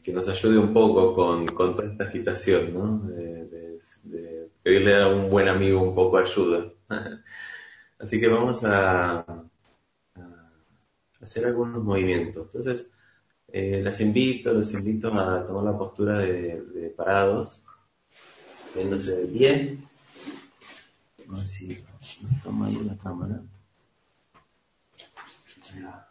que nos ayude un poco con toda esta agitación, ¿no? De pedirle a un buen amigo un poco de ayuda. Así que vamos a hacer algunos movimientos. Entonces, los invito a tomar la postura de parados, viéndose de pie. A ver si nos toma ahí la cámara. Ahí va.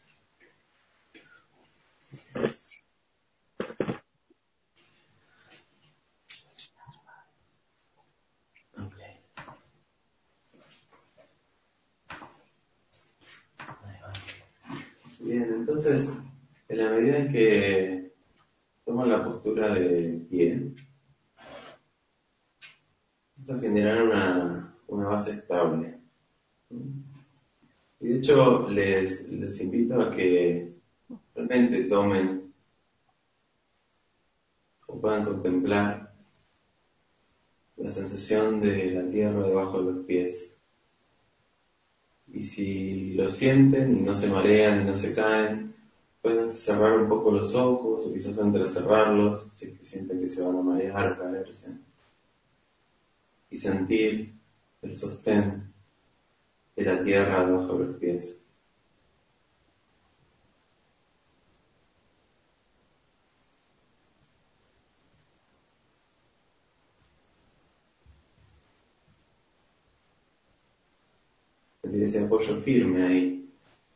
Ok. Ahí va. Bien, entonces, en la medida en que tomo la postura de pie, esto genera una base estable. Y de hecho, les invito a que realmente tomen o puedan contemplar la sensación de la tierra debajo de los pies. Y si lo sienten y no se marean y no se caen, pueden cerrar un poco los ojos o quizás entrecerrarlos si es que sienten que se van a marear o caerse. Y sentir el sostén de la tierra debajo de los pies. Sentir ese apoyo firme ahí.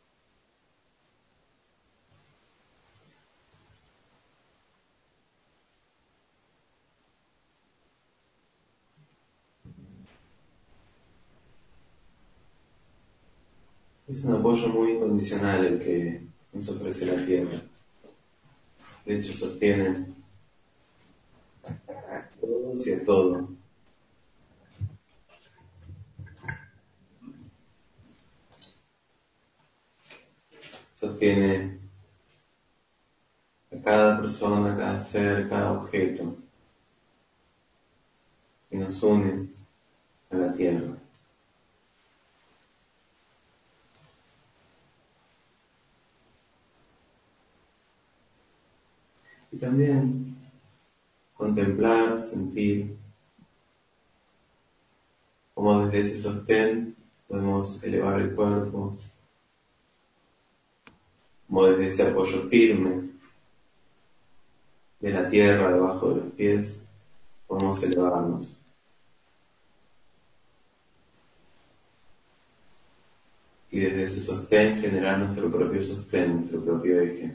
Es un apoyo muy incondicional el que nos ofrece la tierra. De hecho, sostiene a todos y a todo. Sostiene a cada persona, a cada ser, a cada objeto que nos une a la tierra. Y también contemplar, sentir cómo desde ese sostén podemos elevar el cuerpo, como desde ese apoyo firme de la tierra debajo de los pies podemos elevarnos. Y desde ese sostén generar nuestro propio sostén, nuestro propio eje.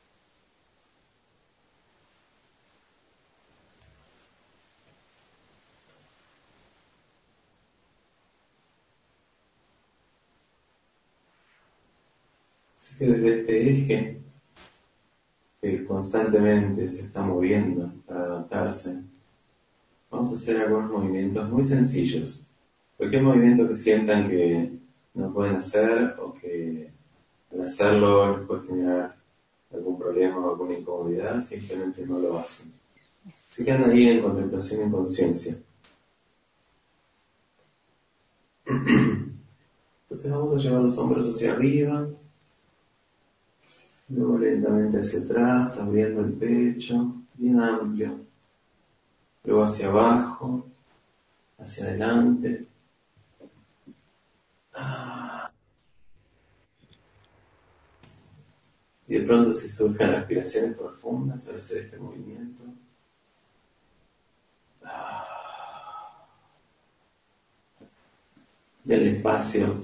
Así que desde este eje, que constantemente se está moviendo para adaptarse, vamos a hacer algunos movimientos muy sencillos. Cualquier movimiento que sientan que no pueden hacer o que al hacerlo les puede generar algún problema o alguna incomodidad, simplemente no lo hacen. Se quedan ahí en contemplación y conciencia. Entonces vamos a llevar los hombros hacia arriba, luego lentamente hacia atrás, abriendo el pecho, bien amplio, luego hacia abajo, hacia adelante. Y de pronto si surgen respiraciones profundas al hacer este movimiento. Del espacio.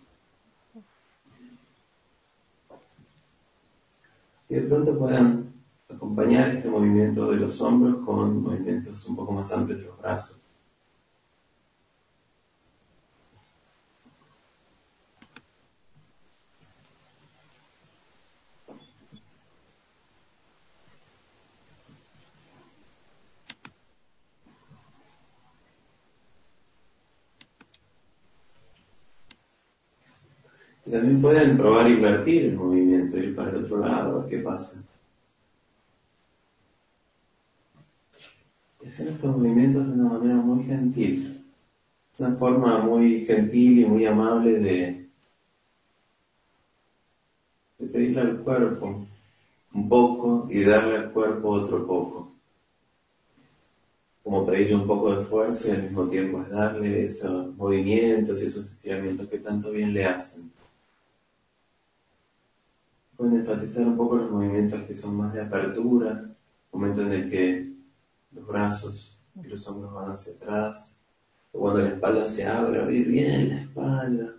Y de pronto puedan acompañar este movimiento de los hombros con movimientos un poco más amplios de los brazos. Y también pueden probar invertir el movimiento, ir para el otro lado, a ver qué pasa. Y hacer estos movimientos de una manera muy gentil. Una forma muy gentil y muy amable de pedirle al cuerpo un poco y darle al cuerpo otro poco. Como pedirle un poco de fuerza y al mismo tiempo es darle esos movimientos y esos estiramientos que tanto bien le hacen. Pueden enfatizar un poco los movimientos que son más de apertura, momento en el que los brazos y los hombros van hacia atrás, o cuando la espalda se abre, abrir bien la espalda.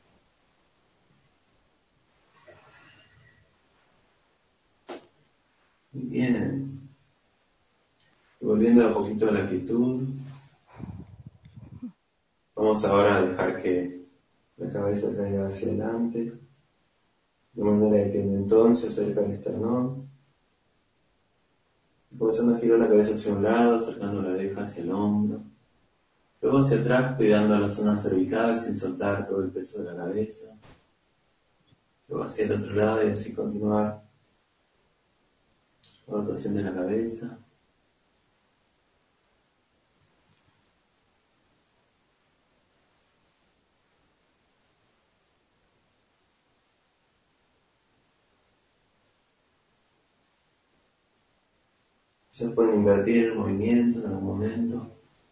Muy bien. Y volviendo a poquito a la quietud, vamos ahora a dejar que la cabeza caiga hacia adelante, de manera que el mentón se acerca al esternón, comenzando a girar la cabeza hacia un lado, acercando la oreja hacia el hombro, luego hacia atrás, cuidando la zona cervical sin soltar todo el peso de la cabeza, luego hacia el otro lado y así continuar la rotación de la cabeza. Se pueden invertir el movimiento en algún momento,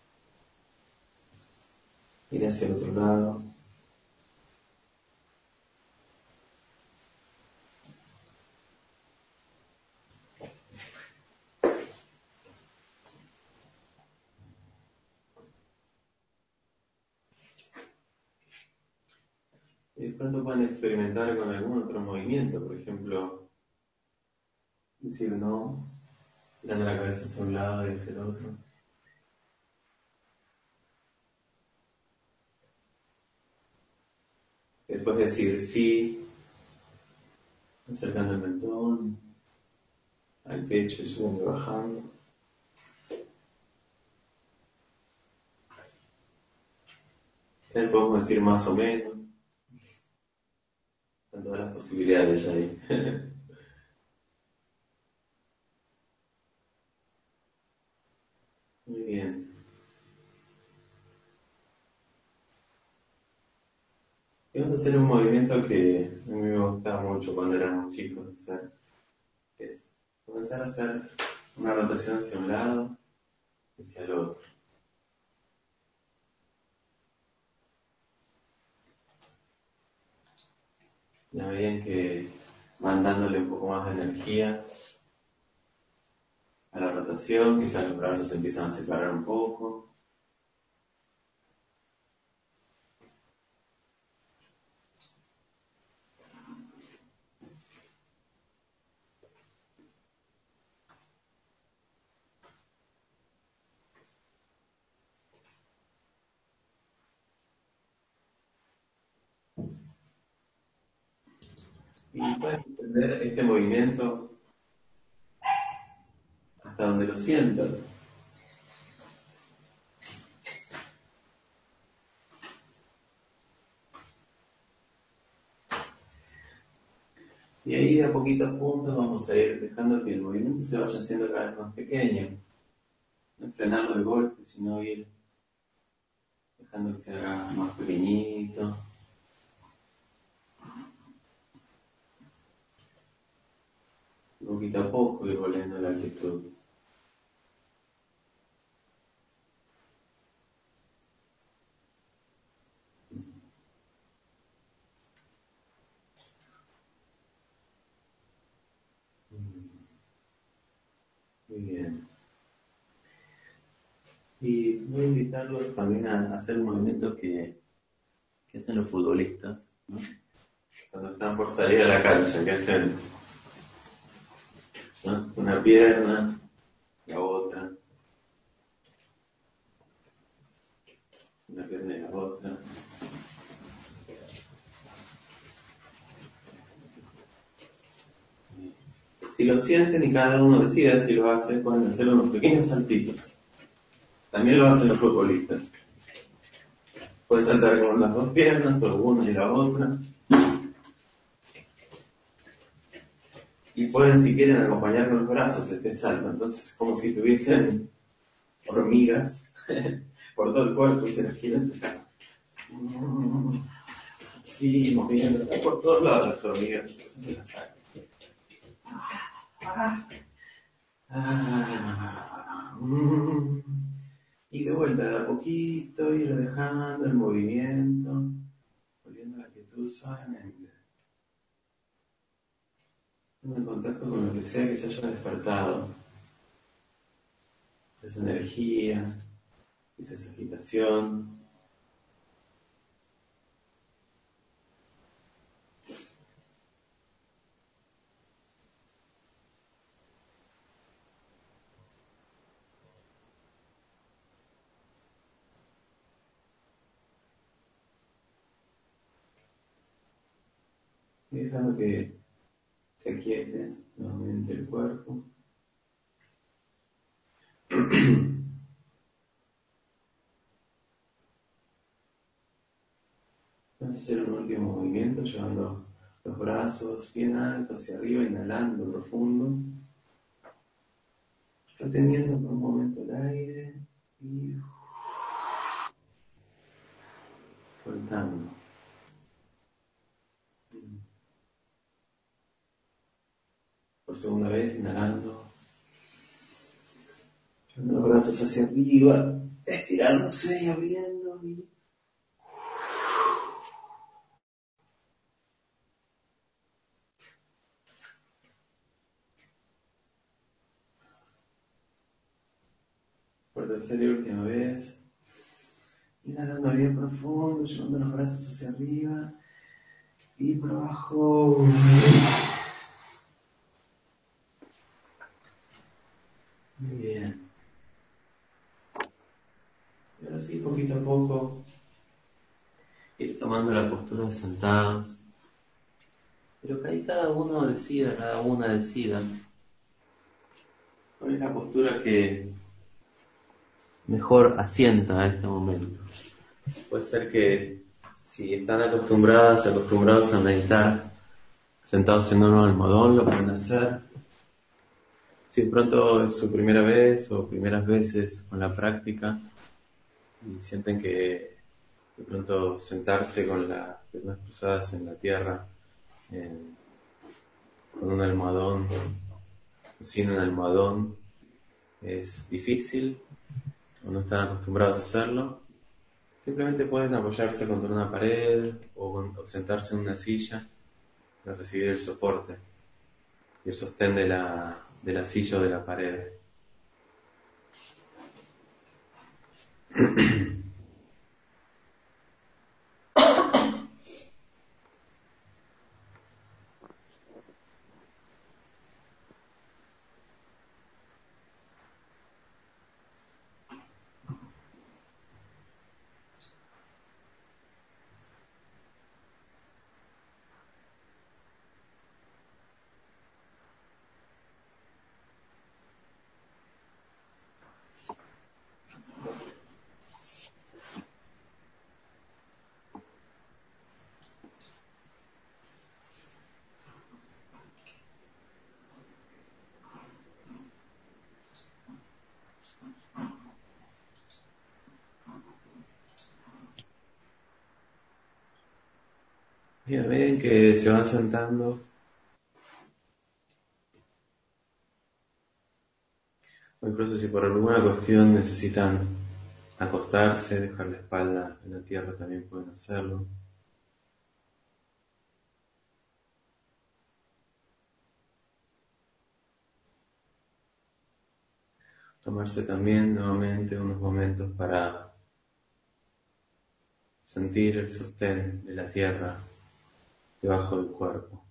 ir hacia el otro lado. Y de pronto pueden experimentar con algún otro movimiento, por ejemplo, decir no, dando la cabeza hacia un lado y hacia el otro. Después decir sí, acercando el mentón al pecho y subiendo y bajando. También podemos decir más o menos. Están todas las posibilidades ya ahí. Muy bien. Y vamos a hacer un movimiento que a mí me gustaba mucho cuando éramos chicos hacer. Es comenzar a hacer una rotación hacia un lado y hacia el otro. Ya veían que van dándole un poco más de energía a la rotación, quizás los brazos se empiezan a separar un poco. Y pueden entender este movimiento hasta donde lo sientan. Y ahí de a poquito a punto vamos a ir dejando que el movimiento se vaya haciendo cada vez más pequeño. No frenarlo de golpe, sino ir dejando que se haga más pequeñito. Y poquito a poco ir volviendo a la quietud. Muy bien. Y voy a invitarlos también a hacer un movimiento que hacen los futbolistas, ¿no? Cuando están por salir a la cancha, que hacen, ¿no? Una pierna, la otra, una pierna y la otra. Si lo sienten y cada uno decide si lo hace, pueden hacer unos pequeños saltitos. También lo hacen los futbolistas. Pueden saltar con las dos piernas, o una y la otra. Y pueden, si quieren, acompañar con los brazos este salto. Entonces, como si tuviesen hormigas por todo el cuerpo y se las quieren sacar. Sí, moviendo, por todos lados las hormigas, se las sacan. Y de vuelta, de a poquito, ir dejando el movimiento, volviendo a la quietud suavemente. Toma en contacto con lo que sea que se haya despertado. Esa energía, esa agitación. Y dejando que se aquiete nuevamente el cuerpo. Vamos a hacer un último movimiento llevando los brazos bien altos hacia arriba, inhalando profundo, reteniendo por un momento el aire y soltando. Por segunda vez, inhalando, llevando los brazos hacia arriba, estirándose y abriendo. Y por tercera y última vez, inhalando bien profundo, llevando los brazos hacia arriba y por abajo. Muy bien. Y ahora sí, poquito a poco, ir tomando la postura de sentados. Pero que ahí cada uno decida, cada una decida cuál es la postura que mejor asienta a este momento. Puede ser que si están acostumbrados a meditar sentados en un almohadón, lo pueden hacer. Si de pronto es su primera vez o primeras veces con la práctica y sienten que de pronto sentarse con las piernas cruzadas en la tierra, con un almohadón o sin un almohadón, es difícil o no están acostumbrados a hacerlo, simplemente pueden apoyarse contra una pared o sentarse en una silla para recibir el soporte y el sostén de la silla o de la pared. Bien, ven que se van sentando. O incluso si por alguna cuestión necesitan acostarse, dejar la espalda en la tierra, también pueden hacerlo. Tomarse también nuevamente unos momentos para sentir el sostén de la tierra debajo del cuerpo.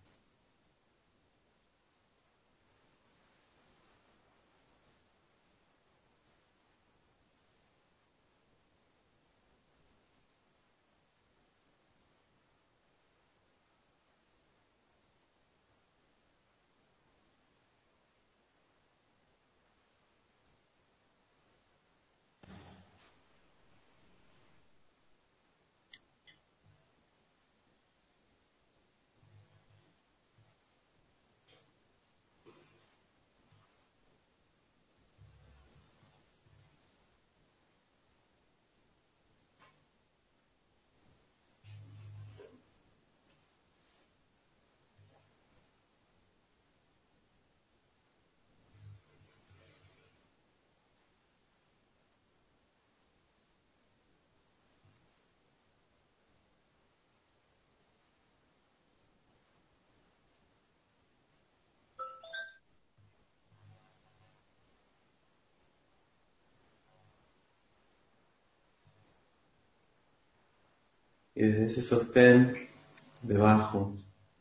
Y desde ese sostén debajo,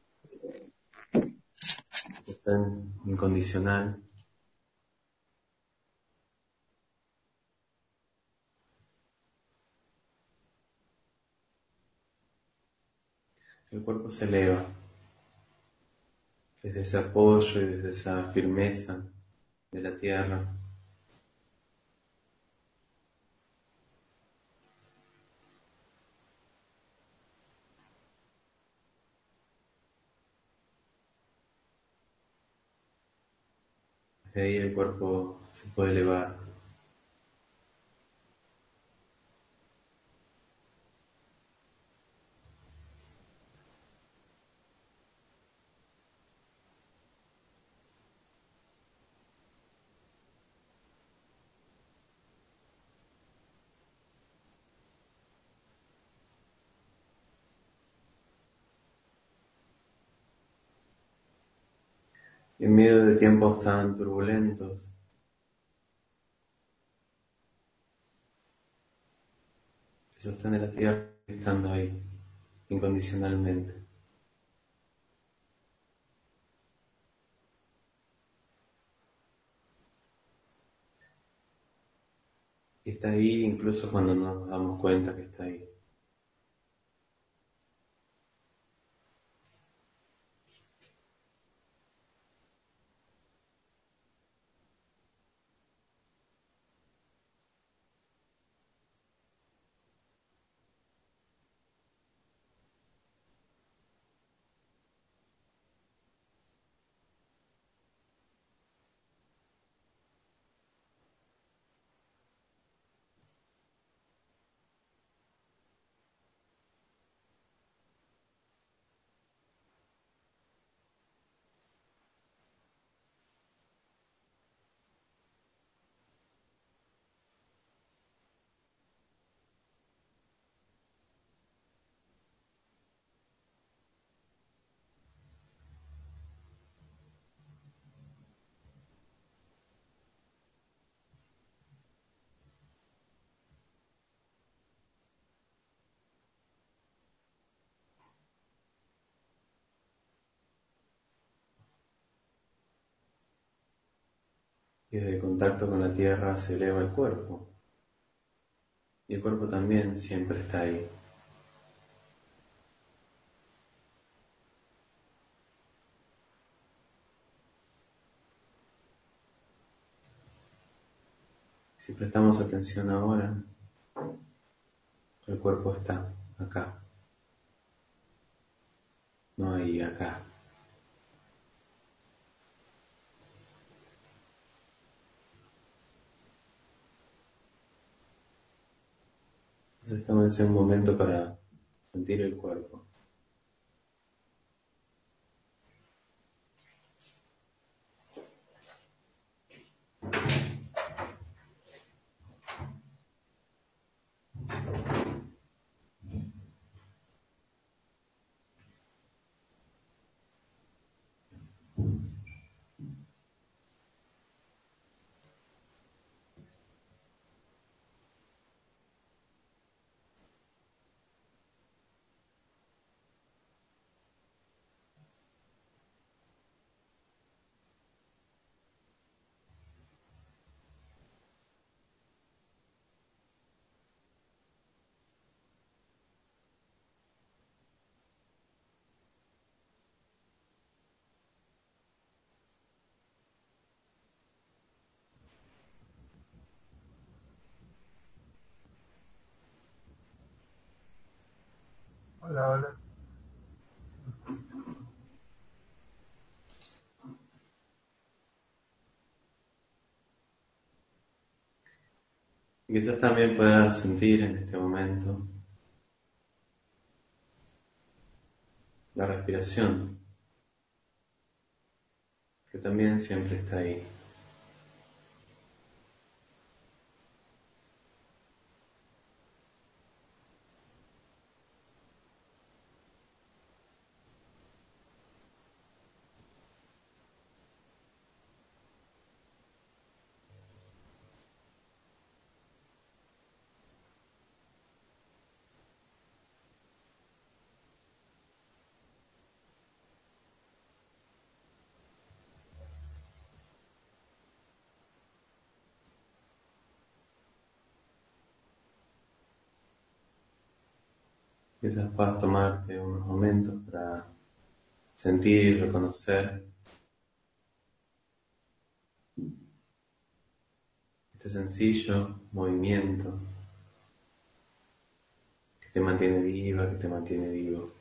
sostén incondicional, el cuerpo se eleva desde ese apoyo y desde esa firmeza de la tierra. Desde ahí el cuerpo se puede elevar. Y en medio de tiempos tan turbulentos, el sostén de la tierra estando ahí, incondicionalmente. Y está ahí incluso cuando no nos damos cuenta que está ahí. Y desde el contacto con la tierra se eleva el cuerpo. Y el cuerpo también siempre está ahí. Si prestamos atención ahora, el cuerpo está acá, no ahí, acá. Entonces estamos en un momento para sentir el cuerpo. Hola, hola. Y quizás también puedas sentir en este momento la respiración, que también siempre está ahí. Quizás puedas tomarte unos momentos para sentir y reconocer este sencillo movimiento que te mantiene viva, que te mantiene vivo.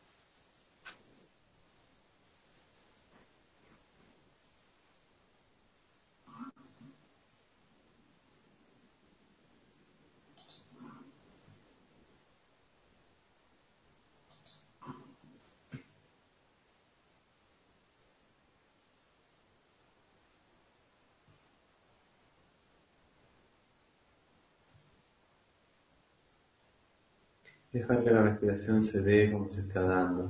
Dejar que la respiración se dé como se está dando.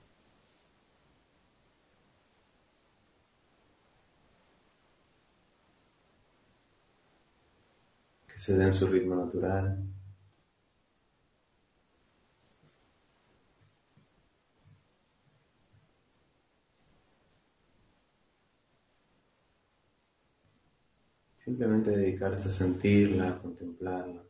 Que se dé en su ritmo natural. Simplemente dedicarse a sentirla, a contemplarla.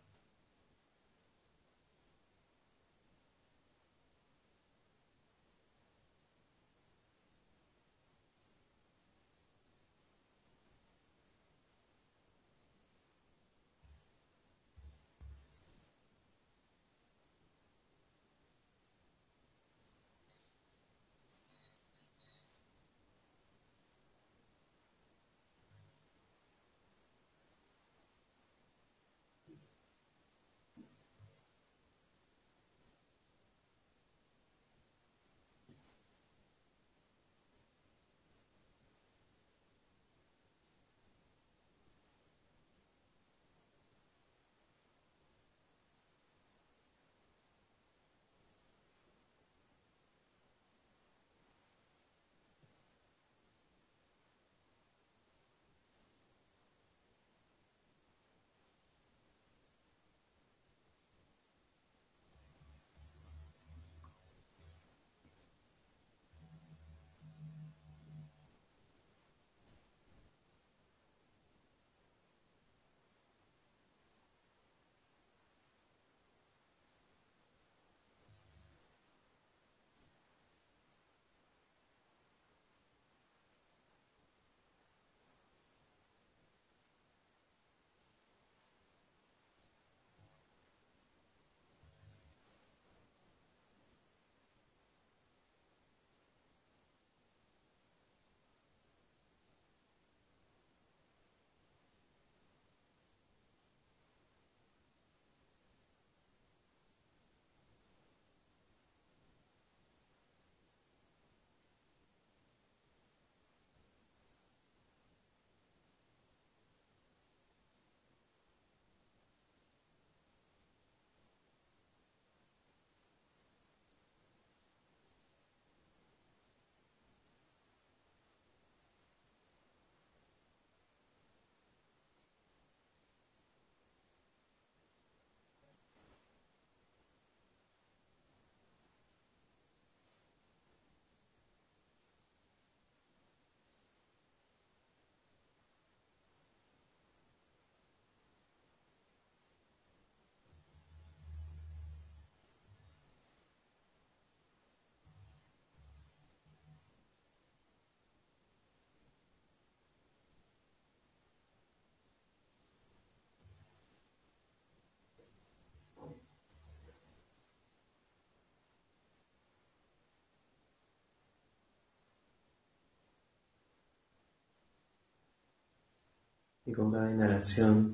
Y con cada inhalación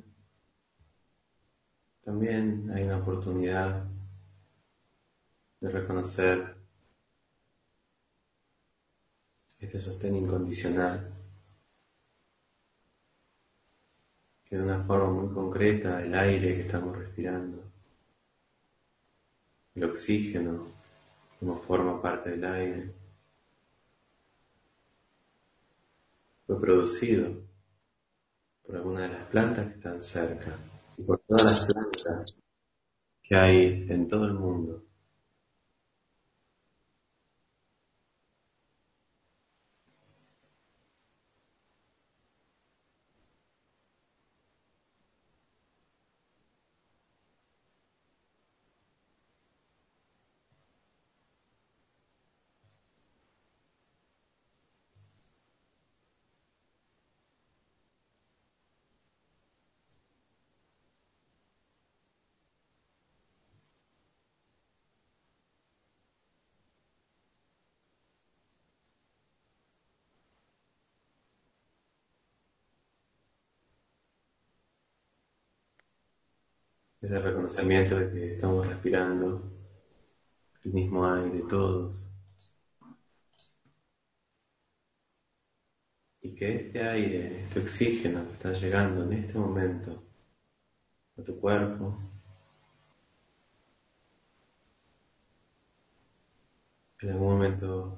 también hay una oportunidad de reconocer este sostén incondicional que de una forma muy concreta el aire que estamos respirando, el oxígeno como forma parte del aire, fue producido por alguna de las plantas que están cerca y por todas las plantas que hay en todo el mundo. Ese reconocimiento de que estamos respirando el mismo aire todos y que este aire, este oxígeno que está llegando en este momento a tu cuerpo, en algún momento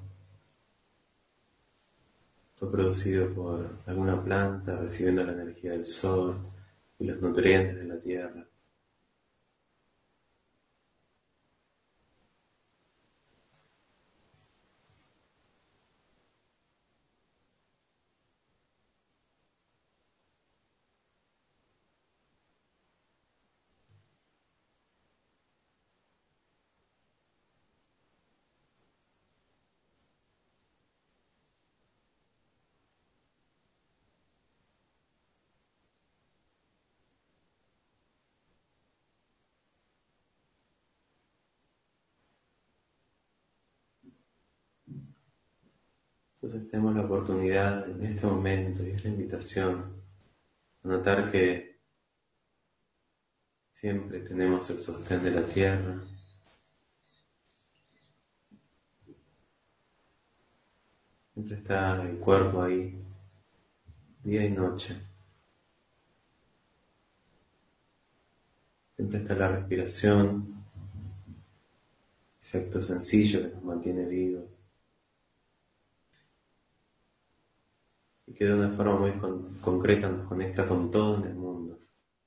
fue producido por alguna planta recibiendo la energía del sol y los nutrientes de la tierra. Entonces tenemos la oportunidad en este momento, y es la invitación, a notar que siempre tenemos el sostén de la tierra, siempre está el cuerpo ahí, día y noche, siempre está la respiración, ese acto sencillo que nos mantiene vivos y que de una forma muy concreta nos conecta con todo en el mundo.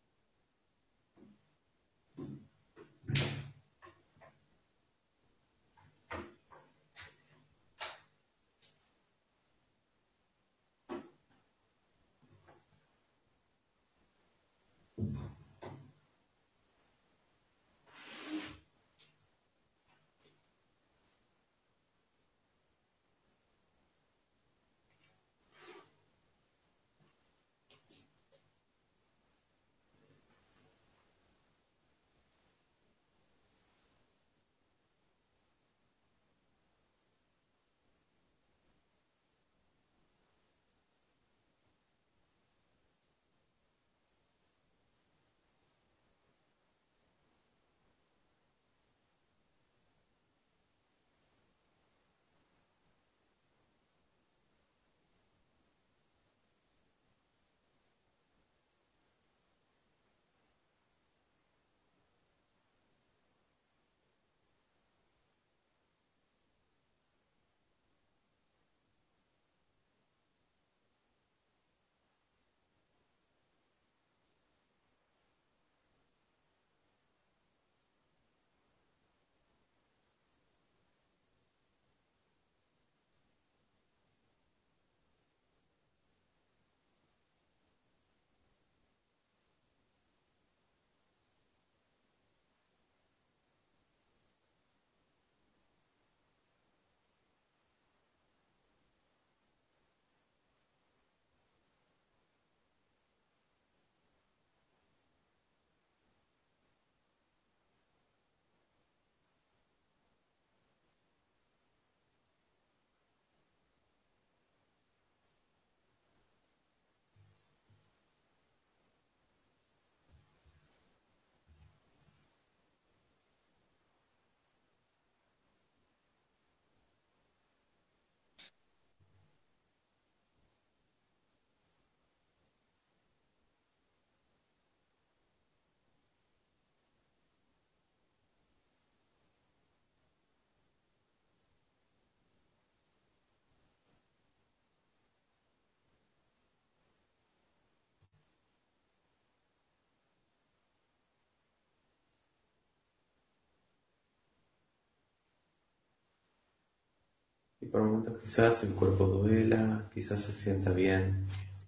Y por momentos quizás el cuerpo duela, quizás se sienta bien,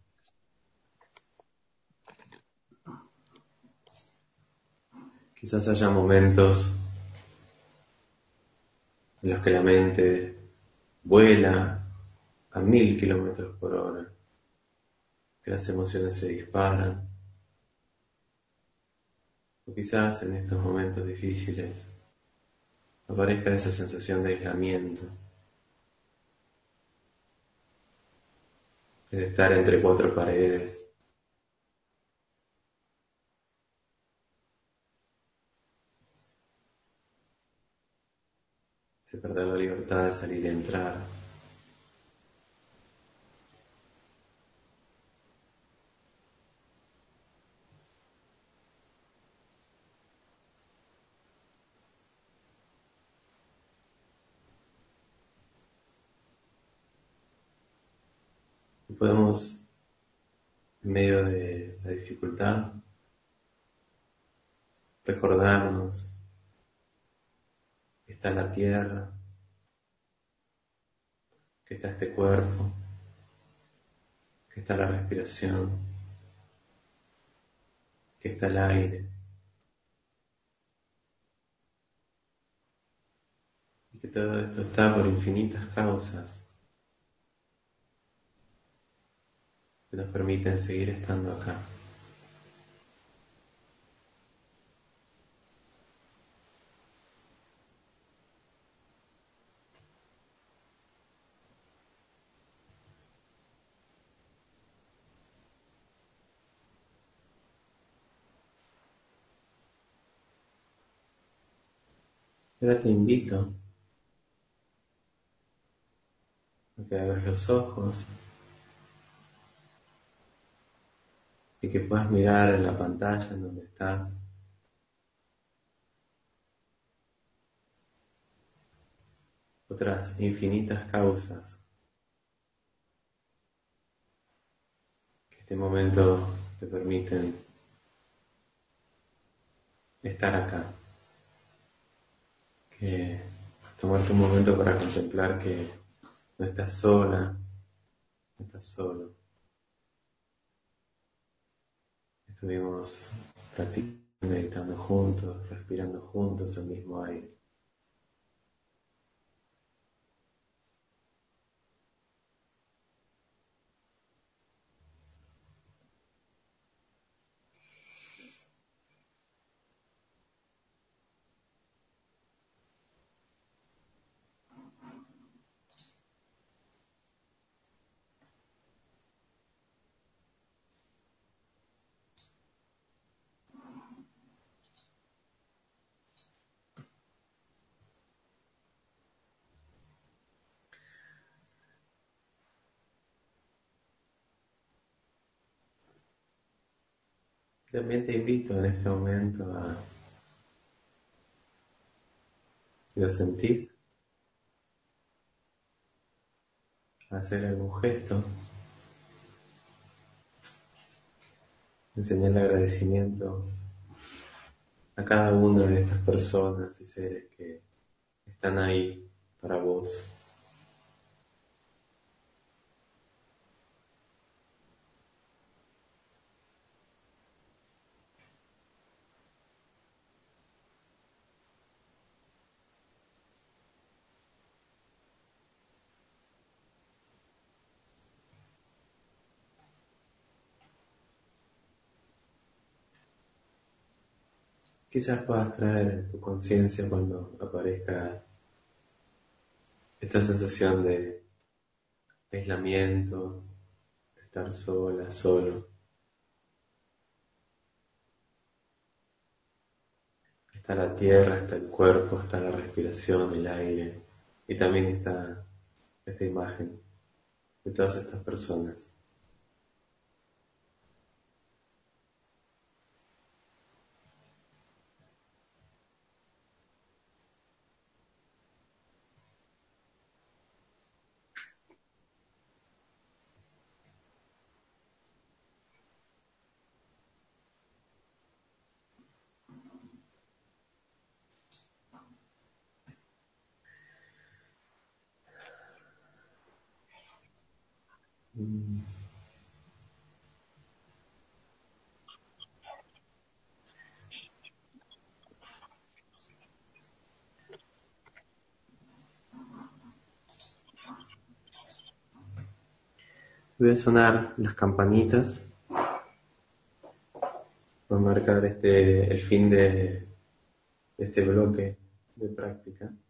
quizás haya momentos en los que la mente vuela a 1000 km/h, que las emociones se disparan, o quizás en estos momentos difíciles aparezca esa sensación de aislamiento, de estar entre cuatro paredes, se perder la libertad de salir y entrar. Y podemos, en medio de la dificultad, recordarnos que está la tierra, que está este cuerpo, que está la respiración, que está el aire, y que todo esto está por infinitas causas que nos permiten seguir estando acá. Ahora te invito a que abras los ojos y que puedas mirar en la pantalla en donde estás otras infinitas causas que este momento te permiten estar acá. Que tomarte un momento para contemplar que no estás sola, no estás solo. Estuvimos practicando, meditando juntos, respirando juntos el mismo aire. También te invito en este momento a, si lo sentís, a hacer algún gesto, enseñar el agradecimiento a cada una de estas personas y seres que están ahí para vos. Quizás puedas traer en tu conciencia cuando aparezca esta sensación de aislamiento, de estar sola, solo. Está la tierra, está el cuerpo, está la respiración, el aire y también está esta imagen de todas estas personas. Voy a sonar las campanitas para marcar el fin de este bloque de práctica.